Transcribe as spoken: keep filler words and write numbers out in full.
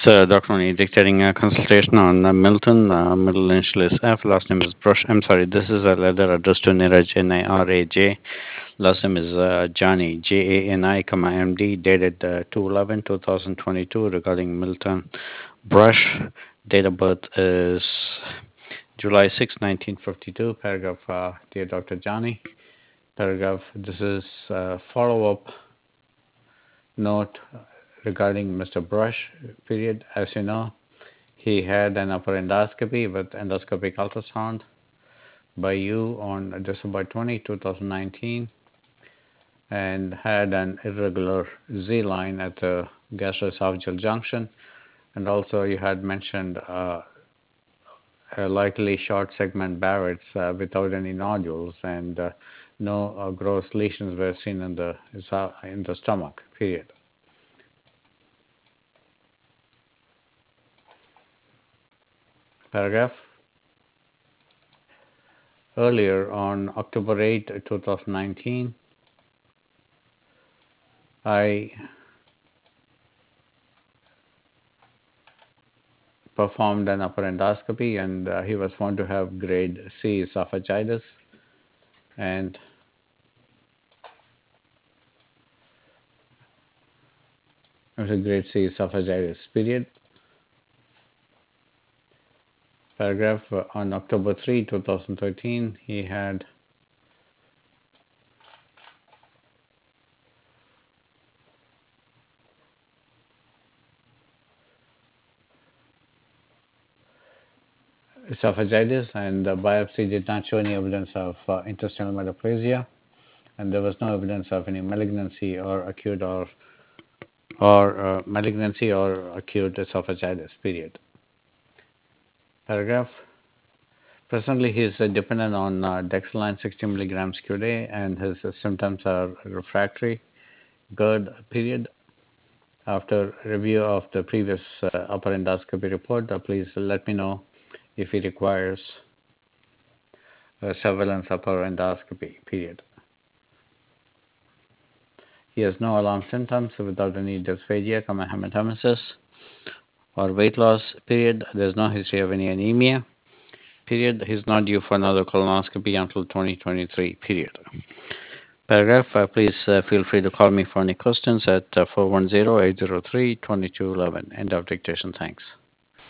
It's uh, Doctor Mani dictating a consultation on uh, Milton. Uh, middle initial is F, last name is Brush. I'm sorry, this is a letter addressed to Niraj, N I R A J. Last name is uh, Jani, J A N I, comma M D, dated uh, two eleven two thousand twenty-two regarding Milton Brush. Date of birth is July sixth, nineteen fifty-two. Paragraph, uh, dear Doctor Jani. Paragraph, this is a follow-up note regarding Mister Brush, period. As you know, he had an upper endoscopy with endoscopic ultrasound by you on December twentieth, two thousand nineteen, and had an irregular Z line at the gastroesophageal junction. And also, you had mentioned uh, a likely short segment Barrett's uh, without any nodules, and uh, no uh, gross lesions were seen in the in the stomach. Period. Paragraph. Earlier on October eighth, two thousand nineteen, I performed an upper endoscopy, and uh, he was found to have grade C esophagitis, and it was a grade C esophagitis, period. Paragraph, uh, on October third, two thousand thirteen, he had esophagitis, and the biopsy did not show any evidence of uh, intestinal metaplasia, and there was no evidence of any malignancy or acute or or uh, malignancy or acute esophagitis, period. Paragraph. Presently, he is uh, dependent on uh, Dexaline sixty milligrams Q D, and his uh, symptoms are refractory. Good, period. After review of the previous uh, upper endoscopy report, uh, please let me know if he requires uh, surveillance upper endoscopy, period. He has no alarm symptoms without any dysphagia, hematemesis, or weight loss, period. There's no history of any anemia, period. He's not due for another colonoscopy until twenty twenty-three, period. Paragraph, uh, please uh, feel free to call me for any questions at uh, four one zero, eight zero three, two two one one. End of dictation. Thanks.